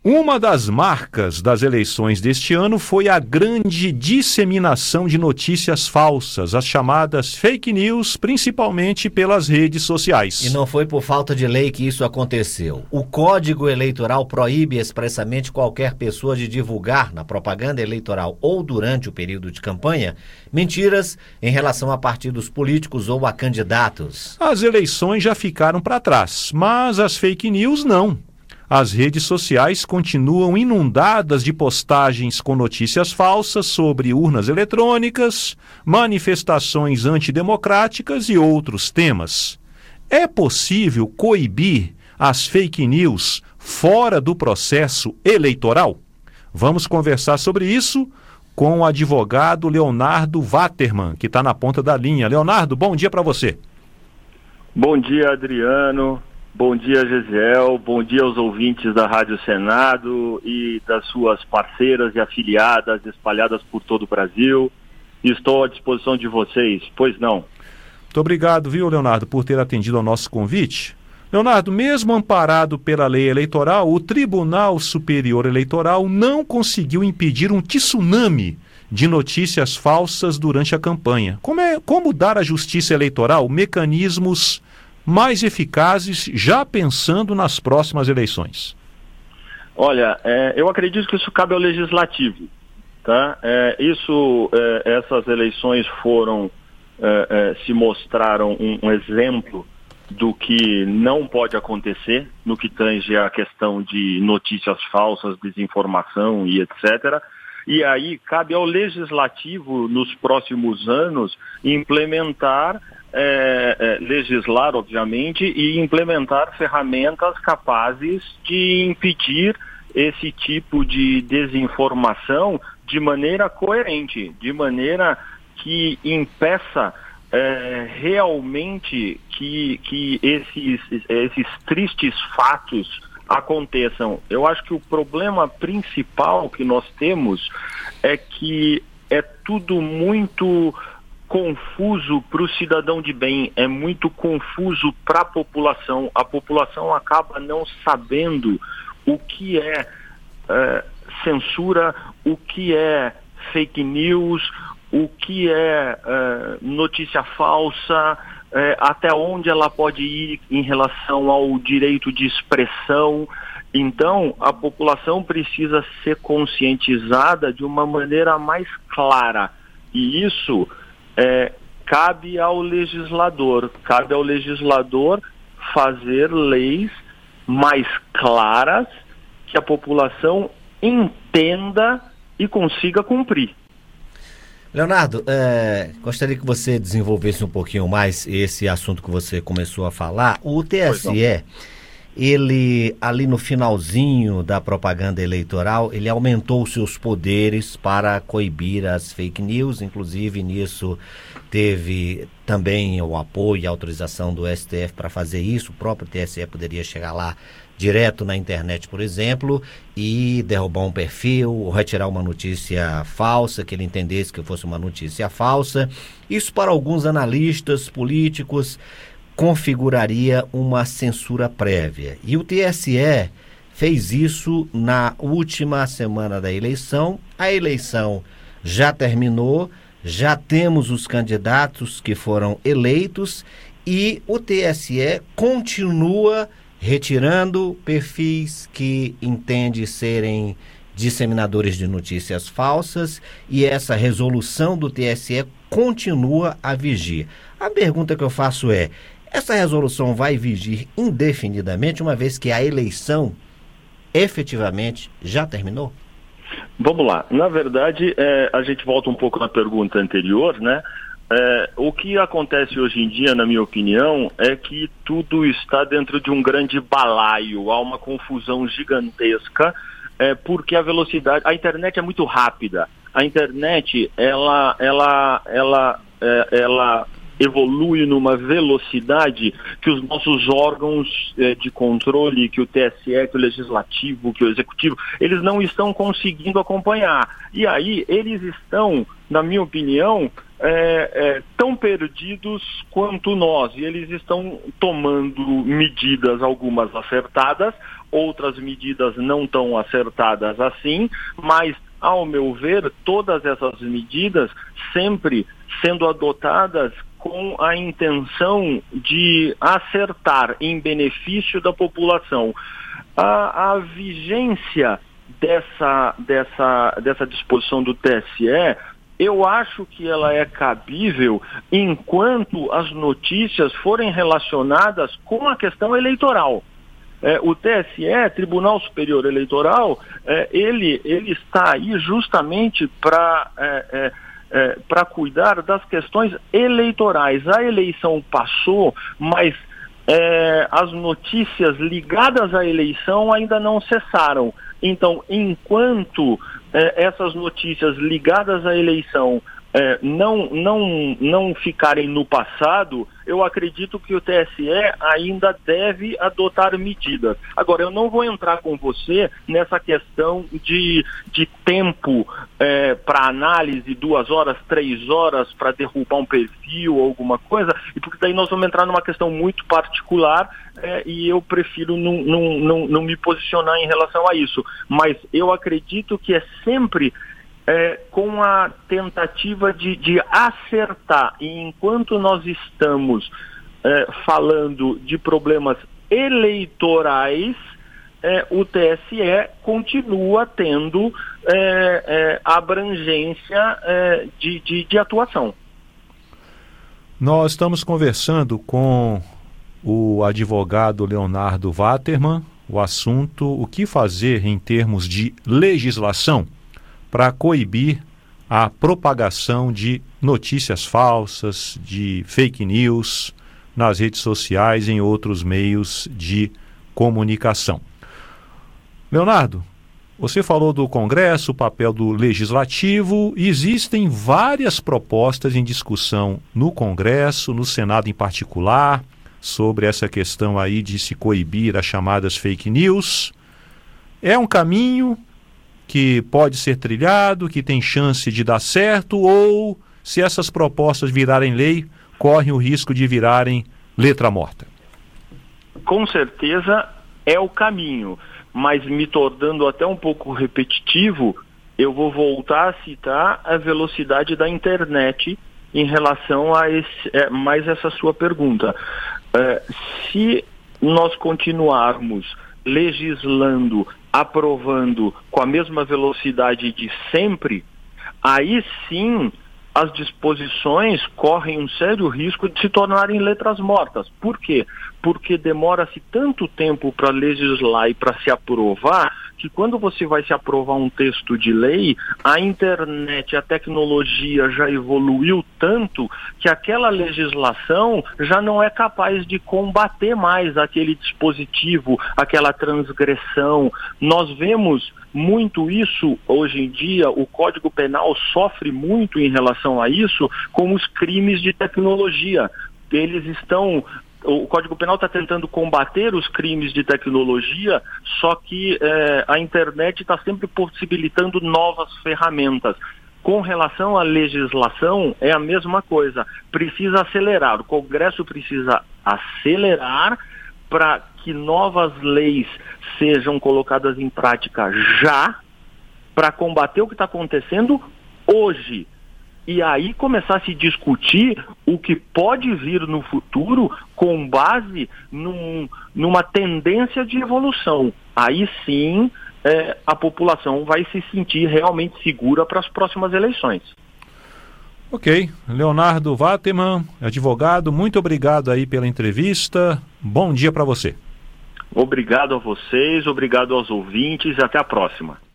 Uma das marcas das eleições deste ano foi a grande disseminação de notícias falsas, as chamadas fake news, principalmente pelas redes sociais. E não foi por falta de lei que isso aconteceu. O Código Eleitoral proíbe expressamente qualquer pessoa de divulgar na propaganda eleitoral ou durante o período de campanha mentiras em relação a partidos políticos ou a candidatos. As eleições já ficaram para trás, mas as fake news não. As redes sociais continuam inundadas de postagens com notícias falsas sobre urnas eletrônicas, manifestações antidemocráticas e outros temas. É possível coibir as fake news fora do processo eleitoral? Vamos conversar sobre isso com o advogado Leonardo Waterman, que está na ponta da linha. Leonardo, bom dia para você. Bom dia, Adriano. Bom dia, Gesiel. Bom dia aos ouvintes da Rádio Senado e das suas parceiras e afiliadas espalhadas por todo o Brasil. Estou à disposição de vocês, pois não. Muito obrigado, viu, Leonardo, por ter atendido ao nosso convite. Leonardo, mesmo amparado pela lei eleitoral, o Tribunal Superior Eleitoral não conseguiu impedir um tsunami de notícias falsas durante a campanha. Como dar à Justiça Eleitoral mecanismos mais eficazes, já pensando nas próximas eleições? Olha, eu acredito que isso cabe ao Legislativo, tá? Essas eleições se mostraram um exemplo do que não pode acontecer no que tange a questão de notícias falsas, desinformação e etc. E aí cabe ao Legislativo, nos próximos anos, legislar, obviamente, e implementar ferramentas capazes de impedir esse tipo de desinformação de maneira coerente, de maneira que impeça realmente que esses tristes fatos aconteçam. Eu acho que o problema principal que nós temos é que é tudo muito confuso para o cidadão de bem, é muito confuso para a população. A população acaba não sabendo o que é censura, o que é fake news, o que é notícia falsa, até onde ela pode ir em relação ao direito de expressão. Então, a população precisa ser conscientizada de uma maneira mais clara. E isso cabe ao legislador fazer leis mais claras que a população entenda e consiga cumprir. Leonardo, gostaria que você desenvolvesse um pouquinho mais esse assunto que você começou a falar. O TSE, ele, ali no finalzinho da propaganda eleitoral, ele aumentou os seus poderes para coibir as fake news, inclusive nisso teve também o apoio e a autorização do STF para fazer isso. O próprio TSE poderia chegar lá direto na internet, por exemplo, e derrubar um perfil, ou retirar uma notícia falsa, que ele entendesse que fosse uma notícia falsa. Isso, para alguns analistas políticos, configuraria uma censura prévia. E o TSE fez isso na última semana da eleição. A eleição já terminou, já temos os candidatos que foram eleitos e o TSE continua retirando perfis que entende serem disseminadores de notícias falsas, e essa resolução do TSE continua a vigir. A pergunta que eu faço é: essa resolução vai vigir indefinidamente, uma vez que a eleição efetivamente já terminou? Vamos lá. Na verdade, a gente volta um pouco na pergunta anterior, né? O que acontece hoje em dia, na minha opinião, é que tudo está dentro de um grande balaio. Há uma confusão gigantesca, porque a internet é muito rápida. A internet, ela evolui numa velocidade que os nossos órgãos de controle, que o TSE, que o Legislativo, que o Executivo, eles não estão conseguindo acompanhar. E aí eles estão, na minha opinião, tão perdidos quanto nós, e eles estão tomando medidas, algumas acertadas, outras medidas não tão acertadas assim, mas, ao meu ver, todas essas medidas sempre sendo adotadas com a intenção de acertar em benefício da população. A vigência dessa disposição do TSE, eu acho que ela é cabível enquanto as notícias forem relacionadas com a questão eleitoral. O TSE, Tribunal Superior Eleitoral, ele está aí justamente para cuidar das questões eleitorais. A eleição passou, mas as notícias ligadas à eleição ainda não cessaram. Então, enquanto essas notícias ligadas à eleição não ficarem no passado, eu acredito que o TSE ainda deve adotar medidas. Agora, eu não vou entrar com você nessa questão de tempo para análise, 2 horas, 3 horas para derrubar um perfil ou alguma coisa, porque daí nós vamos entrar numa questão muito particular e eu prefiro não me posicionar em relação a isso. Mas eu acredito que é sempre com a tentativa de acertar. E enquanto nós estamos falando de problemas eleitorais, o TSE continua tendo abrangência de atuação. Nós estamos conversando com o advogado Leonardo Waterman, o assunto: o que fazer em termos de legislação para coibir a propagação de notícias falsas, de fake news nas redes sociais e em outros meios de comunicação. Leonardo, você falou do Congresso, o papel do Legislativo. Existem várias propostas em discussão no Congresso, no Senado em particular, sobre essa questão aí de se coibir as chamadas fake news. É um caminho que pode ser trilhado, que tem chance de dar certo, ou, se essas propostas virarem lei, correm o risco de virarem letra morta? Com certeza é o caminho, mas me tornando até um pouco repetitivo, eu vou voltar a citar a velocidade da internet em relação a mais essa sua pergunta. Se nós continuarmos legislando, aprovando com a mesma velocidade de sempre, aí sim as disposições correm um sério risco de se tornarem letras mortas. Por quê? Porque demora-se tanto tempo para legislar e para se aprovar, que quando você vai se aprovar um texto de lei, a internet, a tecnologia já evoluiu tanto que aquela legislação já não é capaz de combater mais aquele dispositivo, aquela transgressão. Nós vemos muito isso hoje em dia, o Código Penal sofre muito em relação a isso, com os crimes de tecnologia. O Código Penal está tentando combater os crimes de tecnologia, só que a internet está sempre possibilitando novas ferramentas. Com relação à legislação, é a mesma coisa. Precisa acelerar. O Congresso precisa acelerar para que novas leis sejam colocadas em prática já, para combater o que está acontecendo hoje. E aí começar a se discutir o que pode vir no futuro com base numa tendência de evolução. Aí sim a população vai se sentir realmente segura para as próximas eleições. Ok. Leonardo Waterman, advogado, muito obrigado aí pela entrevista. Bom dia para você. Obrigado a vocês, obrigado aos ouvintes e até a próxima.